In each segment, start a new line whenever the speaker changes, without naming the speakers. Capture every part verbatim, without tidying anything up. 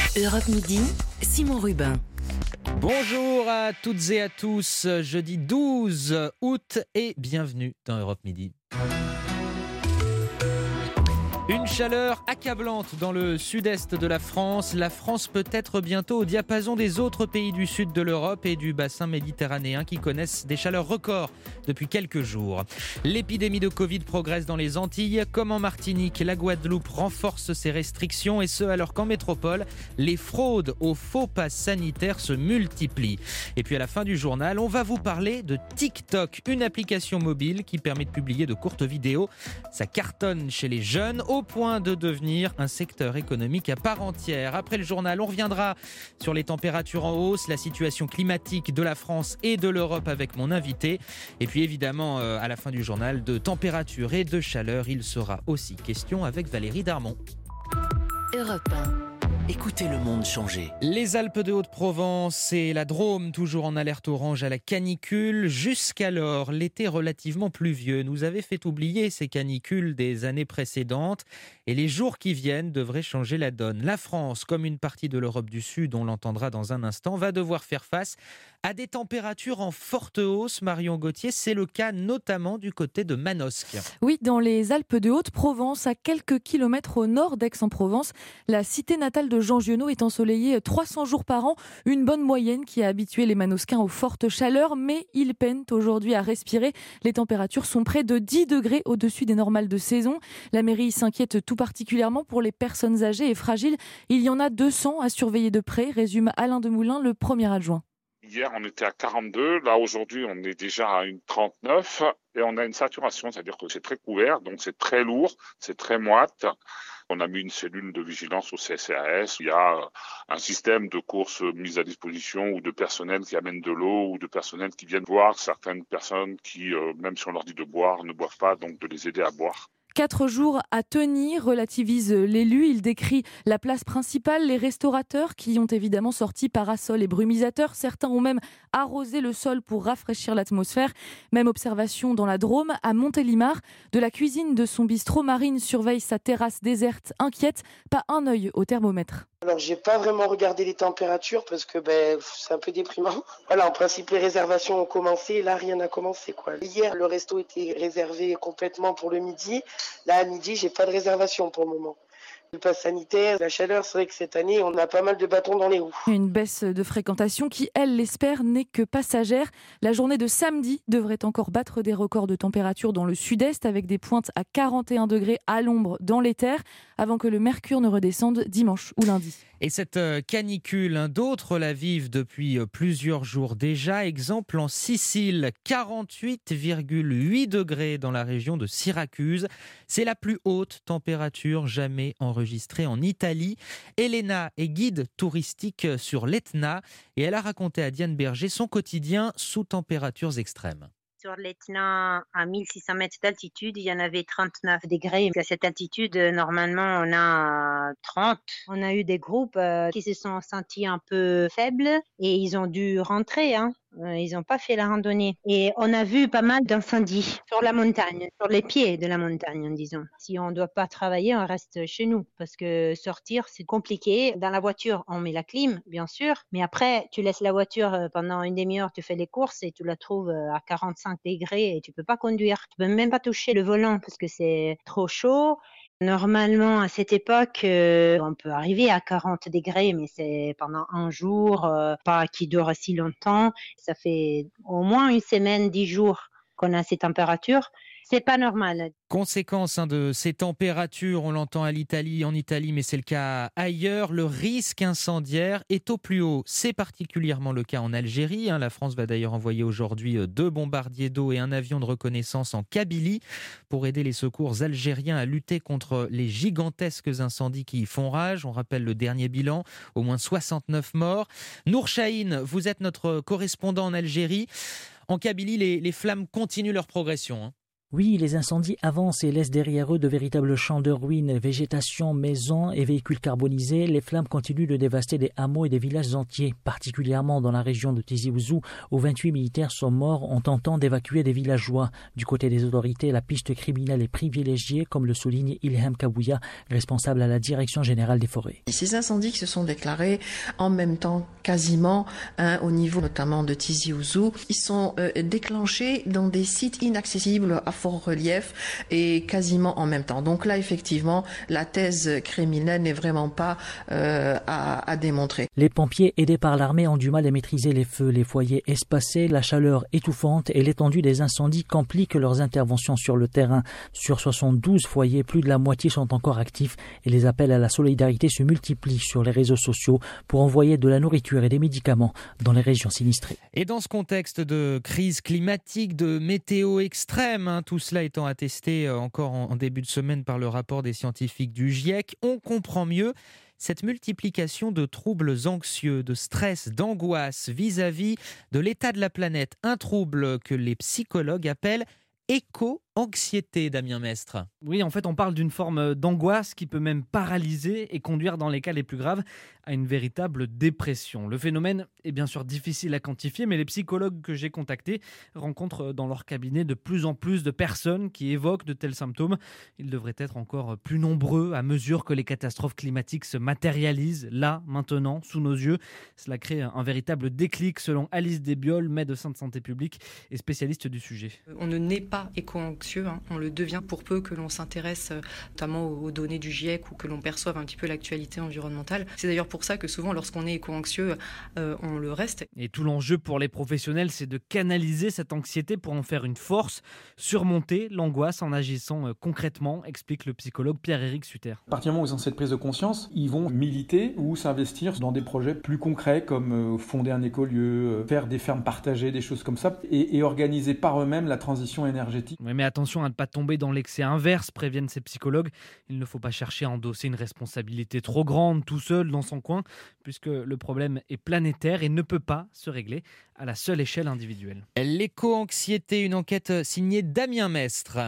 Europe Midi, Simon Rubin.
Bonjour à toutes et à tous, jeudi douze août et bienvenue dans Europe Midi. Une chaleur accablante dans le sud-est de la France. La France peut être bientôt au diapason des autres pays du sud de l'Europe et du bassin méditerranéen qui connaissent des chaleurs records depuis quelques jours. L'épidémie de Covid progresse dans les Antilles. Comme en Martinique, la Guadeloupe renforce ses restrictions et ce alors qu'en métropole, les fraudes aux faux passes sanitaires se multiplient. Et puis à la fin du journal, on va vous parler de TikTok, une application mobile qui permet de publier de courtes vidéos. Ça cartonne chez les jeunes au point de devenir un secteur économique à part entière. Après le journal, on reviendra sur les températures en hausse, la situation climatique de la France et de l'Europe avec mon invité. Et puis évidemment, euh, à la fin du journal, de température et de chaleur, il sera aussi question avec Valérie Darmon.
Europe un. Écoutez le monde changer.
Les Alpes de Haute-Provence et la Drôme, toujours en alerte orange à la canicule. Jusqu'alors, l'été relativement pluvieux nous avait fait oublier ces canicules des années précédentes. Et les jours qui viennent devraient changer la donne. La France, comme une partie de l'Europe du Sud, on l'entendra dans un instant, va devoir faire face à des températures en forte hausse. Marion Gauthier, c'est le cas notamment du côté de Manosque.
Oui, dans les Alpes de Haute-Provence, à quelques kilomètres au nord d'Aix-en-Provence, la cité natale de Jean Giono est ensoleillée trois cents jours par an, une bonne moyenne qui a habitué les Manosquins aux fortes chaleurs, mais ils peinent aujourd'hui à respirer. Les températures sont près de dix degrés au-dessus des normales de saison. La mairie s'inquiète tout particulièrement pour les personnes âgées et fragiles. Il y en a deux cents à surveiller de près, résume Alain Demoulin, le premier adjoint.
Hier, on était à quarante-deux. Là, aujourd'hui, on est déjà à une trente-neuf. Et on a une saturation, c'est-à-dire que c'est très couvert, donc c'est très lourd, c'est très moite. On a mis une cellule de vigilance au C C A S. Il y a un système de courses mis à disposition ou de personnel qui amène de l'eau ou de personnel qui viennent voir certaines personnes qui, euh, même si on leur dit de boire, ne boivent pas, donc de les aider à boire.
Quatre jours à tenir, relativise l'élu. Il décrit la place principale, les restaurateurs qui ont évidemment sorti parasols et brumisateurs. Certains ont même arrosé le sol pour rafraîchir l'atmosphère. Même observation dans la Drôme, à Montélimar. De la cuisine de son bistrot, Marine surveille sa terrasse déserte, inquiète. Pas un œil au thermomètre.
Alors, j'ai pas vraiment regardé les températures parce que ben, c'est un peu déprimant. Voilà, en principe, les réservations ont commencé. Là, rien n'a commencé, quoi. Hier, le resto était réservé complètement pour le midi. Là, à midi, j'ai pas de réservation pour le moment. Le pass sanitaire, la chaleur, c'est vrai que cette année, on a pas mal de bâtons dans les roues.
Une baisse de fréquentation qui, elle l'espère, n'est que passagère. La journée de samedi devrait encore battre des records de température dans le sud-est avec des pointes à quarante et un degrés à l'ombre dans les terres avant que le mercure ne redescende dimanche ou lundi.
Et cette canicule, hein, d'autres la vivent depuis plusieurs jours déjà. Exemple en Sicile, quarante-huit virgule huit degrés dans la région de Syracuse. C'est la plus haute température jamais enregistrée en Italie. Elena est guide touristique sur l'Etna et elle a raconté à Diane Berger son quotidien sous températures extrêmes.
Sur l'Etna, à mille six cents mètres d'altitude, il y en avait trente-neuf degrés. À cette altitude, normalement, on a trente. On a eu des groupes euh, qui se sont sentis un peu faibles et ils ont dû rentrer. Hein. Ils n'ont pas fait la randonnée. Et on a vu pas mal d'incendies sur la montagne, sur les pieds de la montagne, disons. Si on ne doit pas travailler, on reste chez nous. Parce que sortir, c'est compliqué. Dans la voiture, on met la clim, bien sûr. Mais après, tu laisses la voiture pendant une demi-heure, tu fais les courses et tu la trouves à quarante-cinq degrés et tu ne peux pas conduire. Tu ne peux même pas toucher le volant parce que c'est trop chaud. Normalement, à cette époque, euh, on peut arriver à quarante degrés, mais c'est pendant un jour, euh, pas qui dure si longtemps. Ça fait au moins une semaine, dix jours qu'on a ces températures. C'est pas normal.
Conséquence hein, de ces températures, on l'entend à l'Italie, en Italie, mais c'est le cas ailleurs. Le risque incendiaire est au plus haut. C'est particulièrement le cas en Algérie. Hein. La France va d'ailleurs envoyer aujourd'hui deux bombardiers d'eau et un avion de reconnaissance en Kabylie pour aider les secours algériens à lutter contre les gigantesques incendies qui y font rage. On rappelle le dernier bilan, au moins soixante-neuf morts. Nour Chahine, vous êtes notre correspondant en Algérie. En Kabylie, les, les flammes continuent leur progression. Hein.
Oui, les incendies avancent et laissent derrière eux de véritables champs de ruines, végétation, maisons et véhicules carbonisés. Les flammes continuent de dévaster des hameaux et des villages entiers, particulièrement dans la région de Tizi Ouzou, où vingt-huit militaires sont morts en tentant d'évacuer des villageois. Du côté des autorités, la piste criminelle est privilégiée, comme le souligne Ilham Kabouya, responsable à la Direction générale des forêts.
Ces incendies qui se sont déclarés en même temps, quasiment, hein, au niveau notamment de Tizi Ouzou, ils sont euh, déclenchés dans des sites inaccessibles à fort relief et quasiment en même temps. Donc là, effectivement, la thèse criminelle n'est vraiment pas euh, à, à démontrer.
Les pompiers, aidés par l'armée, ont du mal à maîtriser les feux, les foyers espacés, la chaleur étouffante et l'étendue des incendies compliquent leurs interventions sur le terrain. Sur soixante-douze foyers, plus de la moitié sont encore actifs et les appels à la solidarité se multiplient sur les réseaux sociaux pour envoyer de la nourriture et des médicaments dans les régions sinistrées.
Et dans ce contexte de crise climatique, de météo extrême, hein, tout cela étant attesté encore en début de semaine par le rapport des scientifiques du GIEC, on comprend mieux cette multiplication de troubles anxieux, de stress, d'angoisse vis-à-vis de l'état de la planète. Un trouble que les psychologues appellent éco-anxiété, Damien Mestre.
Oui, en fait, on parle d'une forme d'angoisse qui peut même paralyser et conduire, dans les cas les plus graves, à une véritable dépression. Le phénomène est bien sûr difficile à quantifier, mais les psychologues que j'ai contactés rencontrent dans leur cabinet de plus en plus de personnes qui évoquent de tels symptômes. Ils devraient être encore plus nombreux à mesure que les catastrophes climatiques se matérialisent, là, maintenant, sous nos yeux. Cela crée un véritable déclic, selon Alice Desbiol, médecin de santé publique et spécialiste du sujet.
On ne naît pas éco-anxieux, hein. On le devient pour peu que l'on s'intéresse notamment aux données du GIEC ou que l'on perçoive un petit peu l'actualité environnementale. C'est d'ailleurs pour ça que souvent lorsqu'on est éco-anxieux, euh, on le reste.
Et tout l'enjeu pour les professionnels, c'est de canaliser cette anxiété pour en faire une force, surmonter l'angoisse en agissant euh, concrètement, explique le psychologue Pierre-Éric Sutter.
À partir du moment où ils ont cette prise de conscience, ils vont militer ou s'investir dans des projets plus concrets comme euh, fonder un écolieu, euh, faire des fermes partagées, des choses comme ça, et, et organiser par eux-mêmes la transition énergétique.
Oui, mais attention à ne pas tomber dans l'excès inverse, préviennent ces psychologues. Il ne faut pas chercher à endosser une responsabilité trop grande tout seul dans son coin, puisque le problème est planétaire et ne peut pas se régler à la seule échelle individuelle.
L'éco-anxiété, une enquête signée Damien Mestre.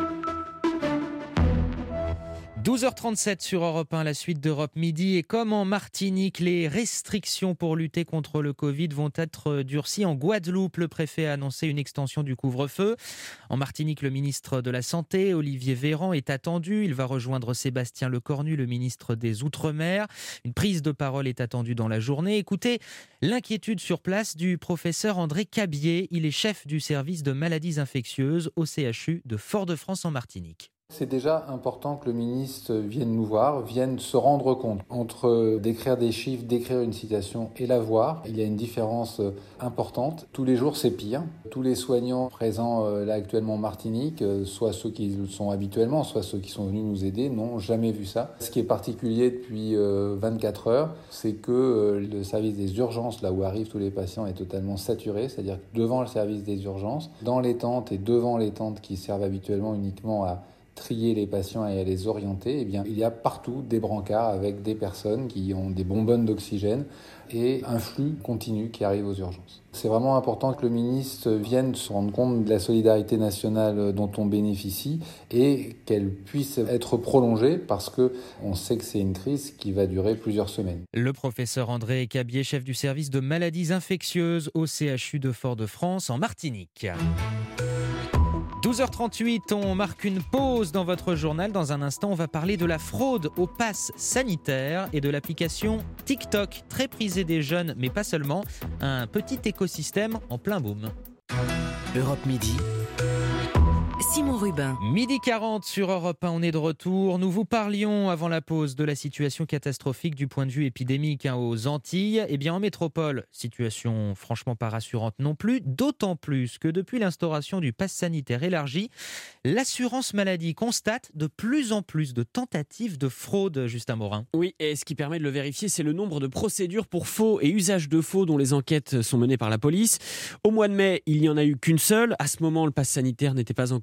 douze heures trente-sept sur Europe un, la suite d'Europe Midi. Et comme en Martinique, les restrictions pour lutter contre le Covid vont être durcies. En Guadeloupe, le préfet a annoncé une extension du couvre-feu. En Martinique, le ministre de la Santé, Olivier Véran, est attendu. Il va rejoindre Sébastien Lecornu, le ministre des Outre-mer. Une prise de parole est attendue dans la journée. Écoutez l'inquiétude sur place du professeur André Cabier. Il est chef du service de maladies infectieuses au C H U de Fort-de-France en Martinique.
C'est déjà important que le ministre vienne nous voir, vienne se rendre compte. Entre décrire des chiffres, décrire une situation et la voir, il y a une différence importante. Tous les jours, c'est pire. Tous les soignants présents là actuellement en Martinique, soit ceux qui le sont habituellement, soit ceux qui sont venus nous aider, n'ont jamais vu ça. Ce qui est particulier depuis vingt-quatre heures, c'est que le service des urgences, là où arrivent tous les patients, est totalement saturé. C'est-à-dire que devant le service des urgences, dans les tentes et devant les tentes qui servent habituellement uniquement à trier les patients et à les orienter, eh bien, il y a partout des brancards avec des personnes qui ont des bonbonnes d'oxygène et un flux continu qui arrive aux urgences. C'est vraiment important que le ministre vienne se rendre compte de la solidarité nationale dont on bénéficie et qu'elle puisse être prolongée parce qu'on sait que c'est une crise qui va durer plusieurs semaines.
Le professeur André Cabier, chef du service de maladies infectieuses au C H U de Fort-de-France en Martinique. douze heures trente-huit, on marque une pause dans votre journal. Dans un instant, on va parler de la fraude au pass sanitaire et de l'application TikTok, très prisée des jeunes, mais pas seulement. Un petit écosystème en plein boom.
Europe Midi. Simon Rubin.
Midi quarante sur Europe un, on est de retour. Nous vous parlions avant la pause de la situation catastrophique du point de vue épidémique hein, aux Antilles. Eh bien en métropole, situation franchement pas rassurante non plus, d'autant plus que depuis l'instauration du pass sanitaire élargi, l'assurance maladie constate de plus en plus de tentatives de fraude, Justin Morin.
Oui, et ce qui permet de le vérifier, c'est le nombre de procédures pour faux et usage de faux dont les enquêtes sont menées par la police. Au mois de mai, il n'y en a eu qu'une seule. À ce moment, le pass sanitaire n'était pas encore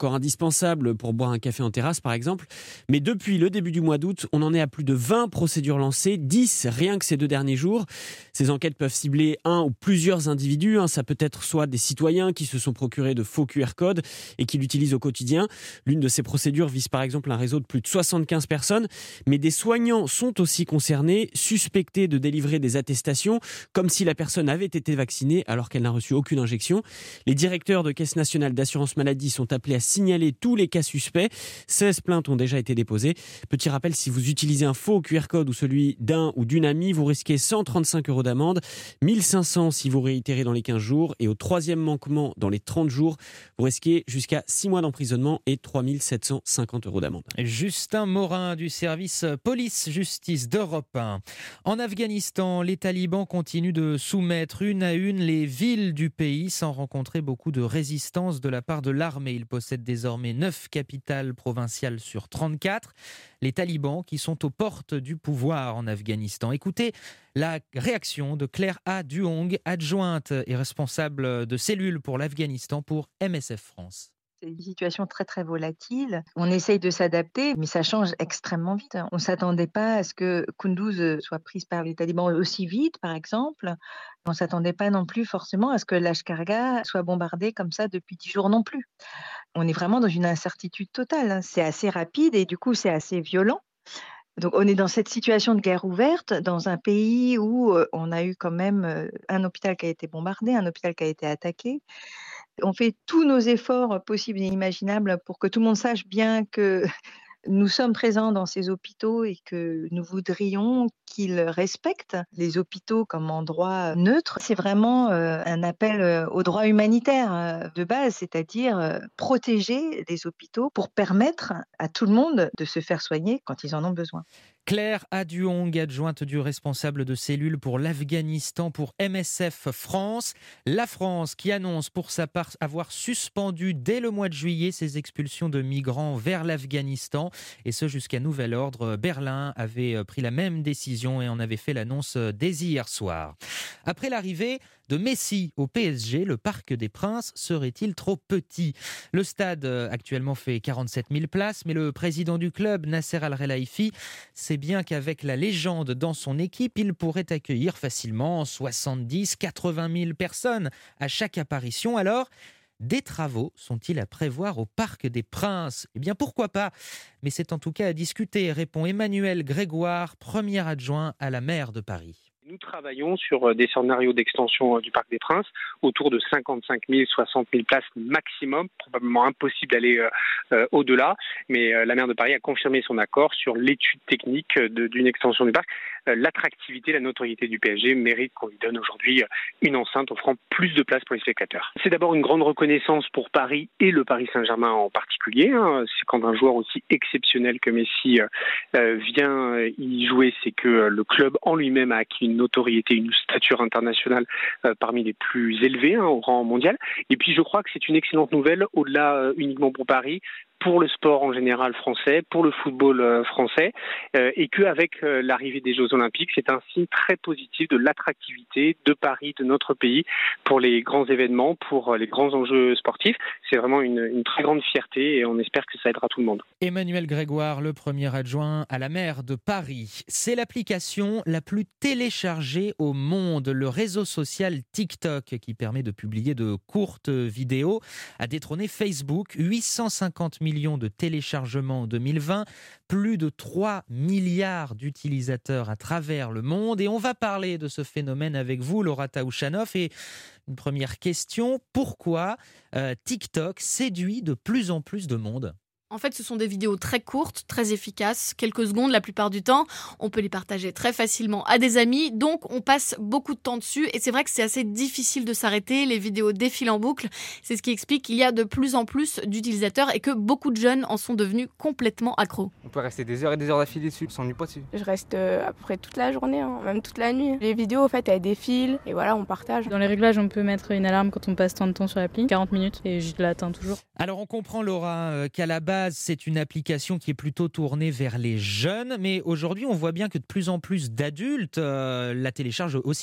encore indispensable pour boire un café en terrasse par exemple. Mais depuis le début du mois d'août, on en est à plus de vingt procédures lancées, dix rien que ces deux derniers jours. Ces enquêtes peuvent cibler un ou plusieurs individus. Hein. Ça peut être soit des citoyens qui se sont procurés de faux Q R codes et qui l'utilisent au quotidien. L'une de ces procédures vise par exemple un réseau de plus de soixante-quinze personnes. Mais des soignants sont aussi concernés, suspectés de délivrer des attestations, comme si la personne avait été vaccinée alors qu'elle n'a reçu aucune injection. Les directeurs de Caisse nationale d'assurance maladie sont appelés à signaler tous les cas suspects. seize plaintes ont déjà été déposées. Petit rappel, si vous utilisez un faux Q R code ou celui d'un ou d'une amie, vous risquez cent trente-cinq euros d'amende, mille cinq cents si vous réitérez dans les quinze jours et au troisième manquement dans les trente jours, vous risquez jusqu'à six mois d'emprisonnement et trois mille sept cent cinquante euros d'amende.
Justin Morin du service police-justice d'Europe un. En Afghanistan, les talibans continuent de soumettre une à une les villes du pays sans rencontrer beaucoup de résistance de la part de l'armée. Ils possèdent désormais neuf capitales provinciales sur trente-quatre. Les talibans qui sont aux portes du pouvoir en Afghanistan. Écoutez la réaction de Claire A. Duong, adjointe et responsable de cellule pour l'Afghanistan pour M S F France.
C'est une situation très très volatile. On essaye de s'adapter, mais ça change extrêmement vite. On ne s'attendait pas à ce que Kunduz soit prise par les talibans aussi vite, par exemple. On ne s'attendait pas non plus forcément à ce que Lashkargah soit bombardé comme ça depuis dix jours non plus. On est vraiment dans une incertitude totale. C'est assez rapide et du coup c'est assez violent. Donc on est dans cette situation de guerre ouverte, dans un pays où on a eu quand même un hôpital qui a été bombardé, un hôpital qui a été attaqué. On fait tous nos efforts possibles et imaginables pour que tout le monde sache bien que nous sommes présents dans ces hôpitaux et que nous voudrions qu'ils respectent les hôpitaux comme endroit neutre. C'est vraiment euh, un appel euh, au droit humanitaire euh, de base, c'est-à-dire euh, protéger les hôpitaux pour permettre à tout le monde de se faire soigner quand ils en ont besoin.
Claire Aduong, adjointe du responsable de cellule pour l'Afghanistan pour M S F France. La France qui annonce pour sa part avoir suspendu dès le mois de juillet ses expulsions de migrants vers l'Afghanistan. Et ce jusqu'à nouvel ordre. Berlin avait pris la même décision et en avait fait l'annonce dès hier soir. Après l'arrivée de Messi au P S G, le Parc des Princes serait-il trop petit ? Le stade actuellement fait quarante-sept mille places, mais le président du club, Nasser Al-Khelaifi, sait bien qu'avec la légende dans son équipe, il pourrait accueillir facilement soixante-dix à quatre-vingt mille personnes à chaque apparition. Alors, des travaux sont-ils à prévoir au Parc des Princes ? Eh bien, pourquoi pas ? Mais c'est en tout cas à discuter, répond Emmanuel Grégoire, premier adjoint à la maire de Paris.
Nous travaillons sur des scénarios d'extension du Parc des Princes, autour de cinquante-cinq mille, soixante mille places maximum, probablement impossible d'aller euh, euh, au-delà, mais euh, la maire de Paris a confirmé son accord sur l'étude technique de, d'une extension du parc. Euh, l'attractivité, la notoriété du P S G mérite qu'on lui donne aujourd'hui une enceinte offrant plus de place pour les spectateurs. C'est d'abord une grande reconnaissance pour Paris et le Paris Saint-Germain en particulier. Hein. C'est quand un joueur aussi exceptionnel que Messi euh, vient y jouer, c'est que le club en lui-même a acquis une notoriété, une stature internationale euh, parmi les plus élevées hein, au rang mondial. Et puis je crois que c'est une excellente nouvelle, au-delà euh, uniquement pour Paris, pour le sport en général français, pour le football euh, français, euh, et qu'avec euh, l'arrivée des Jeux Olympiques, c'est un signe très positif de l'attractivité de Paris, de notre pays, pour les grands événements, pour euh, les grands enjeux sportifs. C'est vraiment une, une très grande fierté et on espère que ça aidera tout le monde.
Emmanuel Grégoire, le premier adjoint à la maire de Paris. C'est l'application la plus téléchargée au monde, le réseau social TikTok, qui permet de publier de courtes vidéos, a détrôné Facebook, huit cent cinquante millions de téléchargements en deux mille vingt, plus de trois milliards d'utilisateurs à travers le monde. Et on va parler de ce phénomène avec vous, Laura Taouchanoff. Et une première question, pourquoi euh, TikTok séduit de plus en plus de monde ?
En fait, ce sont des vidéos très courtes, très efficaces, quelques secondes la plupart du temps. On peut les partager très facilement à des amis, donc on passe beaucoup de temps dessus. Et c'est vrai que c'est assez difficile de s'arrêter, les vidéos défilent en boucle. C'est ce qui explique qu'il y a de plus en plus d'utilisateurs et que beaucoup de jeunes en sont devenus complètement accros.
On peut rester des heures et des heures d'affilée dessus, on s'ennuie pas dessus.
Je reste euh, à peu près toute la journée, hein, même toute la nuit. Les vidéos, en fait, elles défilent et voilà, on partage.
Dans les réglages, on peut mettre une alarme quand on passe tant de temps sur l'appli, quarante minutes, et je l'atteins toujours.
Alors on comprend, Laura, euh, qu'à la base, c'est une application qui est plutôt tournée vers les jeunes, mais aujourd'hui, on voit bien que de plus en plus d'adultes euh, la téléchargent aussi.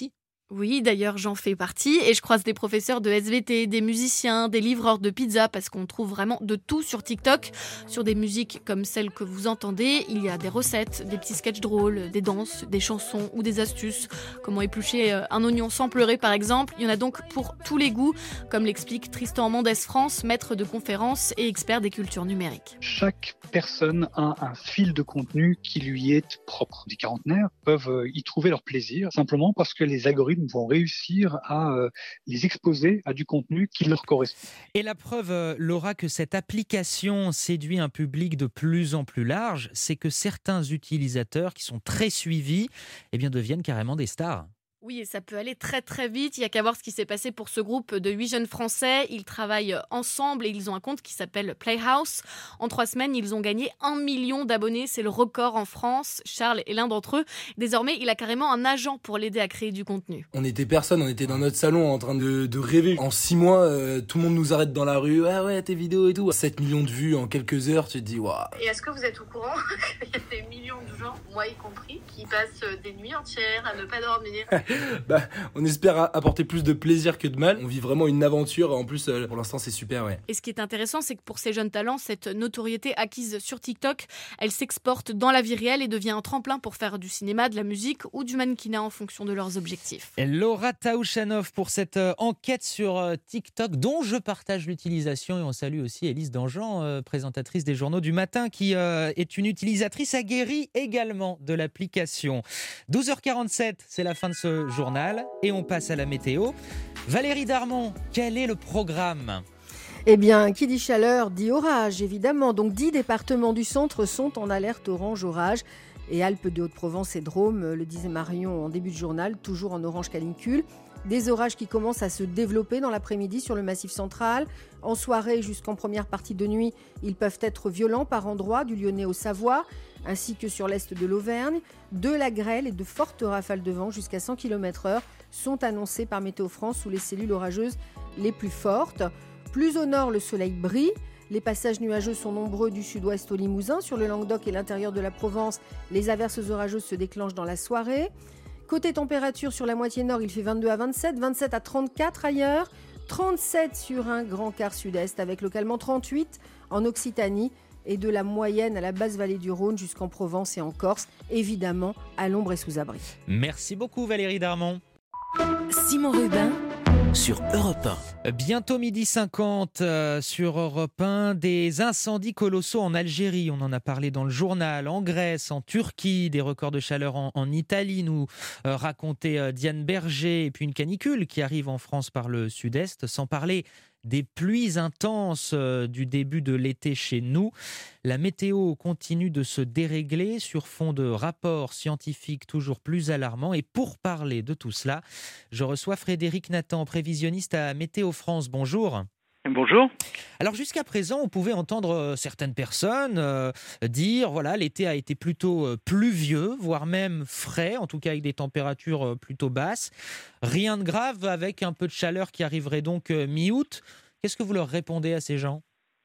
Oui, d'ailleurs, j'en fais partie et je croise des professeurs de S V T, des musiciens, des livreurs de pizza parce qu'on trouve vraiment de tout sur TikTok. Sur des musiques comme celles que vous entendez, il y a des recettes, des petits sketchs drôles, des danses, des chansons ou des astuces. Comment éplucher un oignon sans pleurer, par exemple. Il y en a donc pour tous les goûts, comme l'explique Tristan Mendes France, maître de conférences et expert des cultures numériques.
Chaque personne a un fil de contenu qui lui est propre. Les quarantenaires peuvent y trouver leur plaisir simplement parce que les algorithmes vont réussir à euh, les exposer à du contenu qui leur correspond.
Et la preuve, euh, Laura, que cette application séduit un public de plus en plus large, c'est que certains utilisateurs qui sont très suivis eh bien, deviennent carrément des stars.
Oui, et ça peut aller très très vite. Il n'y a qu'à voir ce qui s'est passé pour ce groupe de huit jeunes Français. Ils travaillent ensemble et ils ont un compte qui s'appelle Playhouse. En trois semaines, ils ont gagné un million d'abonnés. C'est le record en France. Charles est l'un d'entre eux. Désormais, il a carrément un agent pour l'aider à créer du contenu.
On était personne, on était dans notre salon en train de, de rêver. En six mois, euh, tout le monde nous arrête dans la rue. Ah ouais, tes vidéos et tout. sept millions de vues en quelques heures, tu te dis waouh.
Et est-ce que vous êtes au courant qu'il y a des millions de gens, moi y compris, qui passent des nuits entières à ne pas dormir?
Bah, on espère apporter plus de plaisir que de mal. On vit vraiment une aventure. En plus, euh, pour l'instant, c'est super, ouais.
Et ce qui est intéressant, c'est que pour ces jeunes talents, cette notoriété acquise sur TikTok, elle s'exporte dans la vie réelle et devient un tremplin pour faire du cinéma, de la musique ou du mannequinat en fonction de leurs objectifs.
Et Laura Taouchanov pour cette euh, enquête sur euh, TikTok dont je partage l'utilisation. Et on salue aussi Élise Dangean, euh, présentatrice des journaux du matin, qui euh, est une utilisatrice aguerrie également de l'application. douze heures quarante-sept, c'est la fin de ce journal. Et on passe à la météo. Valérie Darmon, quel est le programme ?
Eh bien, qui dit chaleur dit orage, évidemment. Donc, dix départements du centre sont en alerte orange orage. Et Alpes de Haute-Provence et Drôme, le disait Marion en début de journal, toujours en orange canicule. Des orages qui commencent à se développer dans l'après-midi sur le Massif central. En soirée jusqu'en première partie de nuit, ils peuvent être violents par endroits, du Lyonnais au Savoie, ainsi que sur l'est de l'Auvergne. De la grêle et de fortes rafales de vent jusqu'à cent kilomètres heure sont annoncées par Météo France sous les cellules orageuses les plus fortes. Plus au nord, le soleil brille. Les passages nuageux sont nombreux du sud-ouest au Limousin. Sur le Languedoc et l'intérieur de la Provence, les averses orageuses se déclenchent dans la soirée. Côté température, sur la moitié nord, il fait vingt-deux à vingt-sept, vingt-sept à trente-quatre ailleurs, trente-sept sur un grand quart sud-est, avec localement trente-huit en Occitanie et de la moyenne à la basse vallée du Rhône jusqu'en Provence et en Corse, évidemment à l'ombre et sous abri.
Merci beaucoup Valérie Darmon.
Simon Rubin sur Europe un.
Bientôt midi cinquante euh, sur Europe un, des incendies colossaux en Algérie. On en a parlé dans le journal, en Grèce, en Turquie, des records de chaleur en, en Italie, nous euh, racontait euh, Diane Berger, et puis une canicule qui arrive en France par le sud-est, sans parler des pluies intenses euh, du début de l'été chez nous. La météo continue de se dérégler sur fond de rapports scientifiques toujours plus alarmants. Et pour parler de tout cela, je reçois Frédéric Nathan, prévisionniste à Météo France. Bonjour.
Bonjour.
Alors jusqu'à présent, on pouvait entendre certaines personnes euh, dire voilà, l'été a été plutôt euh, pluvieux, voire même frais, en tout cas avec des températures euh, plutôt basses. Rien de grave avec un peu de chaleur qui arriverait donc euh, mi-août. Qu'est-ce que vous leur répondez à ces gens ?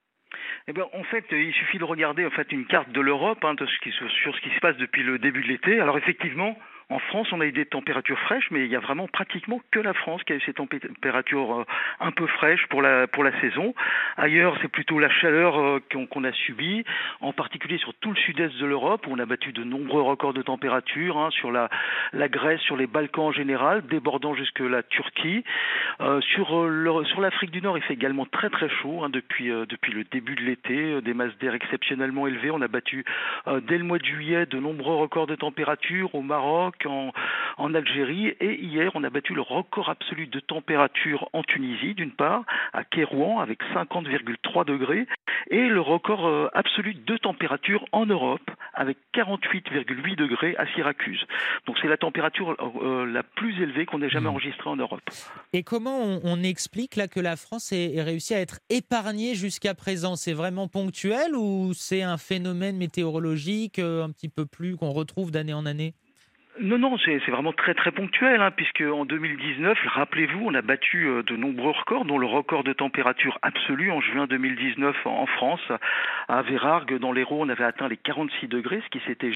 Eh bien, en fait, il suffit de regarder en fait une carte de l'Europe hein, de ce qui, sur ce qui se passe depuis le début de l'été. Alors effectivement, en France, on a eu des températures fraîches, mais il y a vraiment pratiquement que la France qui a eu ces températures euh, un peu fraîches pour la pour la saison. Ailleurs, c'est plutôt la chaleur euh, qu'on, qu'on a subie, en particulier sur tout le sud-est de l'Europe, où on a battu de nombreux records de température, hein, sur la, la Grèce, sur les Balkans en général, débordant jusque la Turquie. Euh, sur, euh, le, sur l'Afrique du Nord, il fait également très très chaud hein, depuis, euh, depuis le début de l'été, euh, des masses d'air exceptionnellement élevées. On a battu euh, dès le mois de juillet de nombreux records de température au Maroc, En, en Algérie, et hier on a battu le record absolu de température en Tunisie d'une part, à Kérouan avec cinquante virgule trois degrés, et le record euh, absolu de température en Europe avec quarante-huit virgule huit degrés à Syracuse. Donc c'est la température euh, la plus élevée qu'on ait jamais enregistrée en Europe.
Et comment on, on explique là que la France ait, ait réussi à être épargnée jusqu'à présent ? C'est vraiment ponctuel ou c'est un phénomène météorologique euh, un petit peu plus qu'on retrouve d'année en année ?
Non, non, c'est, c'est vraiment très très ponctuel, hein, puisque en deux mille dix-neuf, rappelez-vous, on a battu euh, de nombreux records, dont le record de température absolue en juin deux mille dix-neuf en France. À Vérargues, dans l'Hérault, on avait atteint les quarante-six degrés, ce qui s'était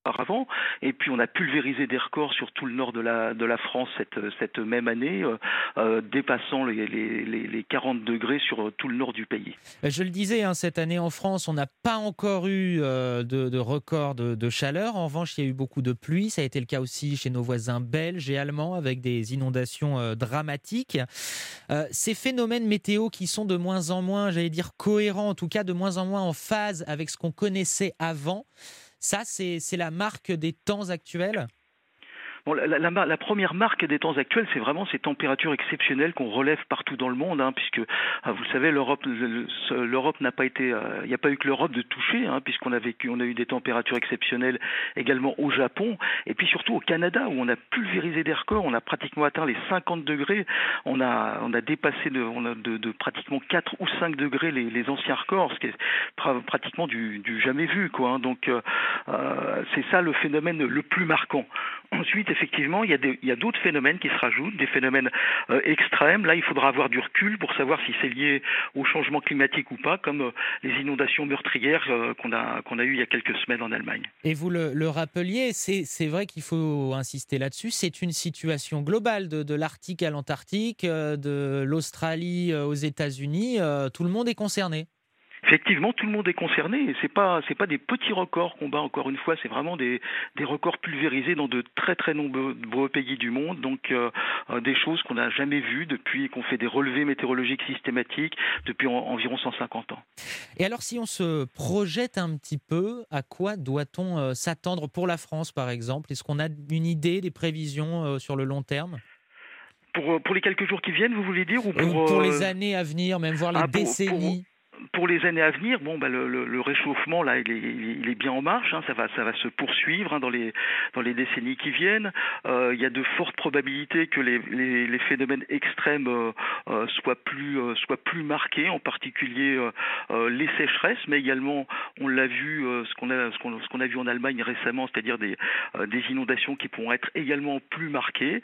auparavant. Et puis on a pulvérisé des records sur tout le nord de la, de la France cette, cette même année, euh, euh, dépassant les, les, les, les quarante degrés sur tout le nord du pays.
Je le disais, hein, cette année en France, on n'a pas encore eu euh, de, de record de, de chaleur. En revanche, il y a eu beaucoup de pluie. Ça a été le cas aussi chez nos voisins belges et allemands avec des inondations euh, dramatiques. Euh, ces phénomènes météo qui sont de moins en moins, j'allais dire cohérents, en tout cas de moins en moins en phase avec ce qu'on connaissait avant, ça c'est, c'est la marque des temps actuels ?
Bon, la, la, la, la première marque des temps actuels, c'est vraiment ces températures exceptionnelles qu'on relève partout dans le monde, hein, puisque ah, vous le savez, l'Europe, l'Europe n'a pas été, il euh, n'y a pas eu que l'Europe de toucher, hein, puisqu'on a vécu, on a eu des températures exceptionnelles également au Japon, et puis surtout au Canada où on a pulvérisé des records, on a pratiquement atteint les cinquante degrés, on a, on a dépassé de, on a de, de pratiquement quatre ou cinq degrés les, les anciens records, ce qui est pra- pratiquement du, du jamais vu, quoi. Hein, donc euh, c'est ça le phénomène le plus marquant. Ensuite, effectivement, il y a des, il y a d'autres phénomènes qui se rajoutent, des phénomènes euh, extrêmes. Là, il faudra avoir du recul pour savoir si c'est lié au changement climatique ou pas, comme euh, les inondations meurtrières euh, qu'on a, qu'on a eues il y a quelques semaines en Allemagne.
Et vous le, le rappeliez, c'est, c'est vrai qu'il faut insister là-dessus, c'est une situation globale, de, de l'Arctique à l'Antarctique, euh, de l'Australie aux États-Unis, euh, tout le monde est concerné.
Effectivement, tout le monde est concerné et c'est pas c'est pas des petits records qu'on bat encore une fois, c'est vraiment des des records pulvérisés dans de très très nombreux pays du monde, donc euh, des choses qu'on n'a jamais vues depuis qu'on fait des relevés météorologiques systématiques depuis en, environ cent cinquante ans.
Et alors si on se projette un petit peu, à quoi doit-on euh, s'attendre pour la France par exemple ? Est-ce qu'on a une idée des prévisions euh, sur le long terme ?
Pour pour les quelques jours qui viennent, vous voulez dire ou pour,
euh, pour
euh...
les années à venir, même voire les
ah, pour,
décennies
pour... Pour les années à venir, bon, bah, le, le, le réchauffement là, il est, il est bien en marche. Hein, ça va, ça va se poursuivre hein, dans les dans les décennies qui viennent. Euh, il y a de fortes probabilités que les, les, les phénomènes extrêmes euh, euh, soient plus euh, soient plus marqués, en particulier euh, euh, les sécheresses, mais également, on l'a vu, euh, ce qu'on a ce qu'on, ce qu'on a vu en Allemagne récemment, c'est-à-dire des euh, des inondations qui pourront être également plus marquées.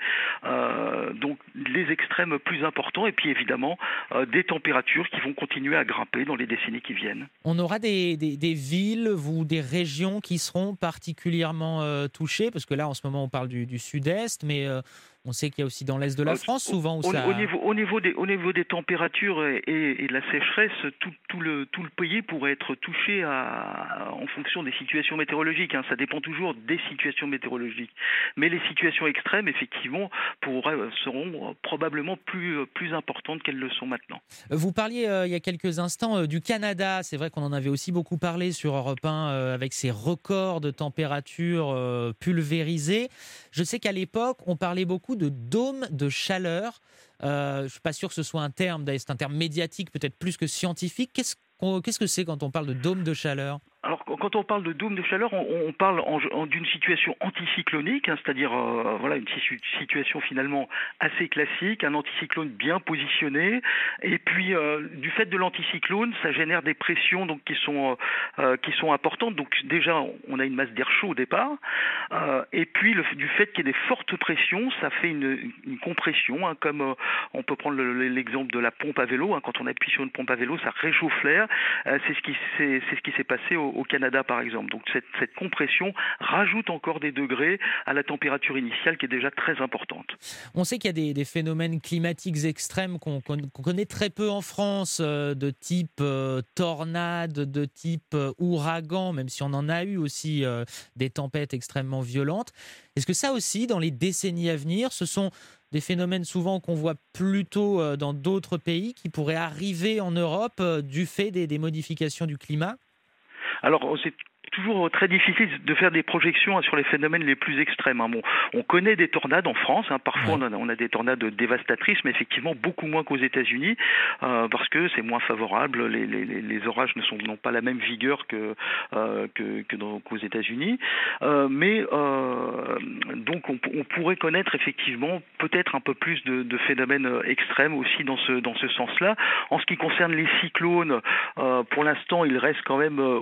Euh, donc les extrêmes plus importants, et puis évidemment euh, des températures qui vont continuer à grimper dans les décennies qui viennent.
On aura des, des, des villes ou des régions qui seront particulièrement euh, touchées, parce que là en ce moment on parle du, du sud-est, mais euh, on sait qu'il y a aussi dans l'est de la France souvent où
au,
ça...
Au niveau, au niveau, des, au niveau des températures et, et, et de la sécheresse, tout, tout, le, tout le pays pourrait être touché à, en fonction des situations météorologiques. Hein. Ça dépend toujours des situations météorologiques. Mais les situations extrêmes, effectivement, pourraient, seront probablement plus, plus importantes qu'elles le sont maintenant.
Vous parliez euh, il y a quelques instants euh, du Canada. C'est vrai qu'on en avait aussi beaucoup parlé sur Europe un euh, avec ces records de température euh, pulvérisés. Je sais qu'à l'époque, on parlait beaucoup de dôme de chaleur. Euh, je ne suis pas sûr que ce soit un terme, d'ailleurs c'est un terme médiatique peut-être plus que scientifique. Qu'est-ce, qu'on, qu'est-ce que c'est quand on parle de dôme de chaleur ?
Alors, quand on parle de dôme de chaleur, on, on parle en, en, d'une situation anticyclonique, hein, c'est-à-dire euh, voilà, une situation finalement assez classique, un anticyclone bien positionné, et puis euh, du fait de l'anticyclone, ça génère des pressions donc qui sont euh, qui sont importantes. Donc déjà, on a une masse d'air chaud au départ, euh, et puis le, du fait qu'il y ait des fortes pressions, ça fait une, une compression, hein, comme euh, on peut prendre le, l'exemple de la pompe à vélo. Hein, quand on appuie sur une pompe à vélo, ça réchauffe l'air. Euh, c'est ce qui c'est, c'est ce qui s'est passé au au Canada par exemple. Donc cette, cette compression rajoute encore des degrés à la température initiale qui est déjà très importante.
On sait qu'il y a des, des phénomènes climatiques extrêmes qu'on, qu'on connaît très peu en France, euh, de type euh, tornade, de type euh, ouragan, même si on en a eu aussi euh, des tempêtes extrêmement violentes. Est-ce que ça aussi, dans les décennies à venir, ce sont des phénomènes souvent qu'on voit plutôt euh, dans d'autres pays qui pourraient arriver en Europe euh, du fait des, des modifications du climat ?
Alors, c'est toujours très difficile de faire des projections sur les phénomènes les plus extrêmes. Hein. Bon, on connaît des tornades en France, hein. Parfois ouais. on, a, on a des tornades dévastatrices, mais effectivement beaucoup moins qu'aux États-Unis, euh, parce que c'est moins favorable, les, les, les orages ne sont, n'ont pas la même vigueur que, euh, que, que dans, qu'aux États-Unis. Euh, mais euh, donc on, on pourrait connaître effectivement peut-être un peu plus de, de phénomènes extrêmes aussi dans ce, dans ce sens-là. En ce qui concerne les cyclones, euh, pour l'instant ils restent quand même au niveau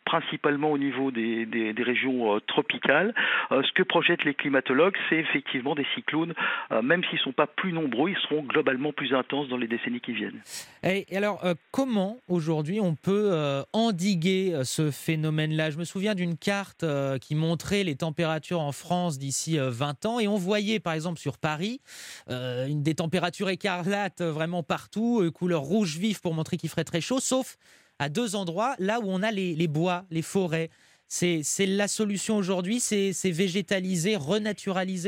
principalement au niveau des, des, des régions euh, tropicales. Euh, ce que projettent les climatologues, c'est effectivement des cyclones, euh, même s'ils ne sont pas plus nombreux, ils seront globalement plus intenses dans les décennies qui viennent.
Et alors, euh, comment aujourd'hui on peut euh, endiguer euh, ce phénomène-là ? Je me souviens d'une carte euh, qui montrait les températures en France d'ici euh, vingt ans et on voyait par exemple sur Paris euh, une, des températures écarlates euh, vraiment partout, euh, couleur rouge vif pour montrer qu'il ferait très chaud, sauf à deux endroits, là où on a les, les bois, les forêts. C'est, c'est la solution aujourd'hui, c'est, c'est végétaliser, renaturaliser ?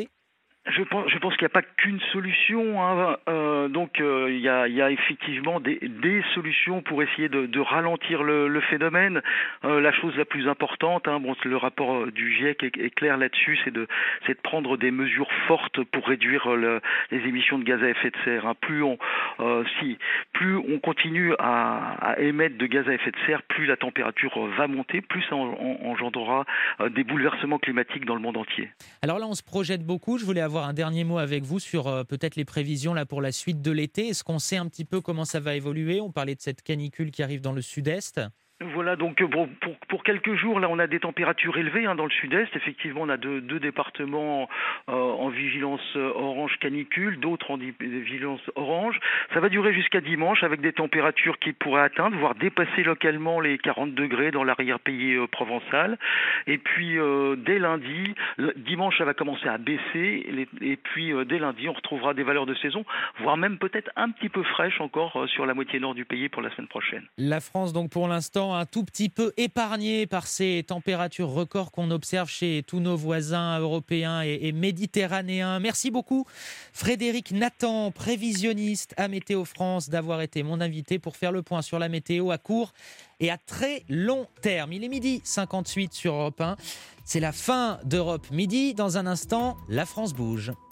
Je pense, je pense qu'il n'y a pas qu'une solution. Hein. Euh, donc, euh, il, y a, il y a effectivement des, des solutions pour essayer de, de ralentir le, le phénomène. Euh, la chose la plus importante, hein, bon, le rapport du GIEC est, est clair là-dessus, c'est de, c'est de prendre des mesures fortes pour réduire le, les émissions de gaz à effet de serre. Hein. Plus on, euh, si, plus on continue à, à émettre de gaz à effet de serre, plus la température va monter, plus ça en, en, engendrera des bouleversements climatiques dans le monde entier.
Alors là, on se projette beaucoup. Je voulais avoir un dernier mot avec vous sur euh, peut-être les prévisions là, pour la suite de l'été. Est-ce qu'on sait un petit peu comment ça va évoluer ? On parlait de cette canicule qui arrive dans le sud-est.
Voilà, donc bon, pour, pour quelques jours, là, on a des températures élevées hein, dans le sud-est. Effectivement, on a deux, deux départements euh, en vigilance orange canicule, d'autres en vigilance orange. Ça va durer jusqu'à dimanche avec des températures qui pourraient atteindre, voire dépasser localement les quarante degrés dans l'arrière-pays euh, provençal. Et puis, euh, dès lundi, le, dimanche, ça va commencer à baisser. Les, et puis, euh, dès lundi, on retrouvera des valeurs de saison, voire même peut-être un petit peu fraîches encore euh, sur la moitié nord du pays pour la semaine prochaine.
La France, donc, pour l'instant, un tout petit peu épargné par ces températures records qu'on observe chez tous nos voisins européens et, et méditerranéens. Merci beaucoup Frédéric Nathan, prévisionniste à Météo France, d'avoir été mon invité pour faire le point sur la météo à court et à très long terme. Il est midi cinquante-huit sur Europe un. C'est la fin d'Europe Midi. Dans un instant, la France bouge.